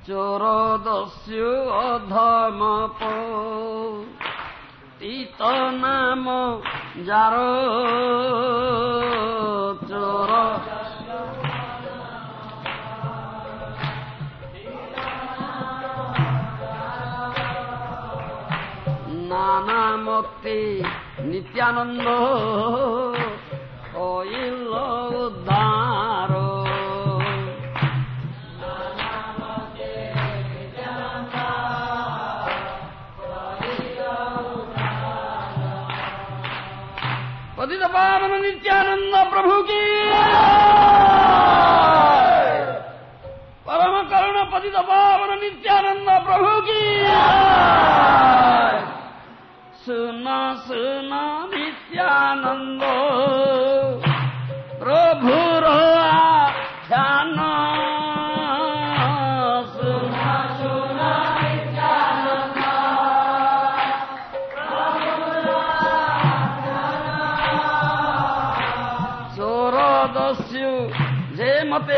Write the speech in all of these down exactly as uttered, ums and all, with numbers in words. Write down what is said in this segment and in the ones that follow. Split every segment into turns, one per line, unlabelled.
ଚୋରଦସ୍ୟୁ ଅଧମ ପତିତ ନାମ ଯାର ଚୋର ନାନାମତି ନିତ୍ୟାନନ୍ଦ ଅଇଲ ଉଦ୍ଧାର पतित पावन नित्यानंद प्रभु की परम करुण पतित पावन नित्यानंद प्रभु की सुना सुना नित्यानंद प्रभु रो ध्यान सुना सुना नित्यानंद चोरदस्यु जे मते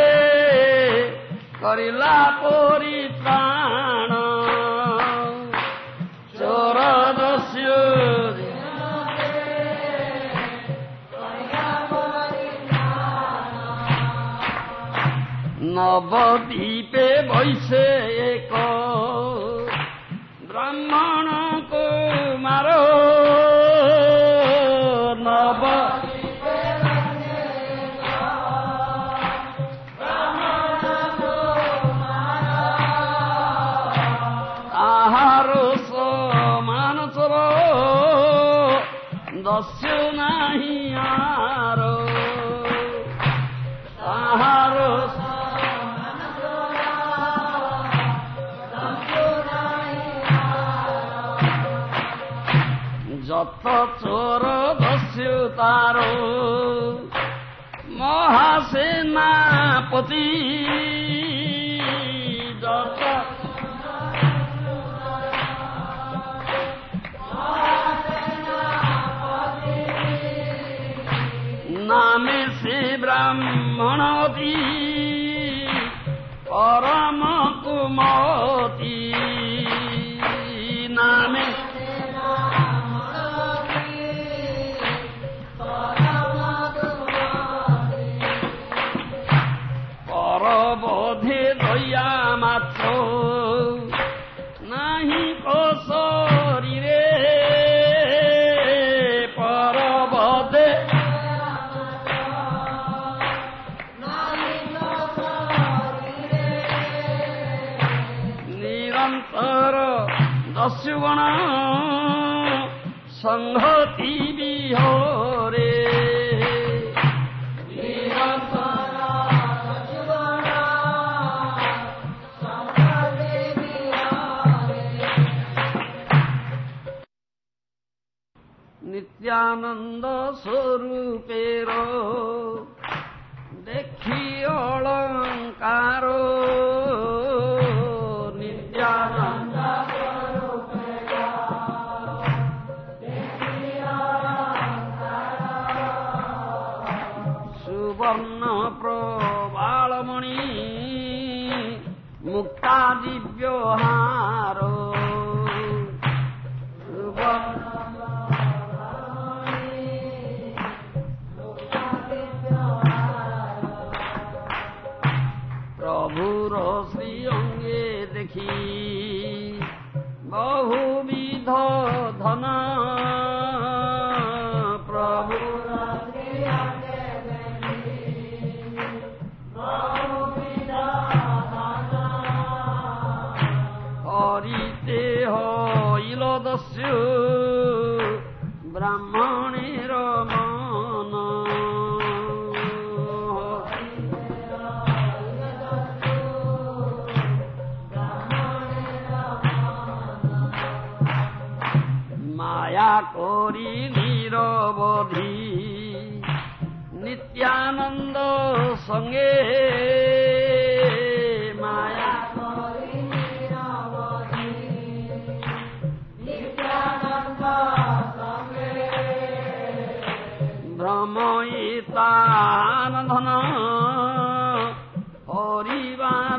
करिला परित्राण चोरदस्यु नवदीपे वैसे एक ब्राह्मण कुमार नव दस्यु नाही आरो आहारो जत चोर दस्यु तारो महासेनापति जत नामे से ब्राह्मणती परम कुमती नामे परबोधे दया मात्र नाही को शरीरे परबोधे दस्युगण संहति विहरे नित्यानंद स्वरूपेर देखी अलंकार नित्यानंद सुवर्ण प्रबालमणि मुक्ता दिव्यहार प्रभुर श्री अंगे देखी बहुविध धन प्रभुर श्री अंगे देखी बहुविध धन हरिते हईल दस्यु ब्राह्मणेर मन माया करी निरवधि नित्यानंद संगे माया करी निरवधि नित्यानंद संगे भ्रमयितान धन हरिवार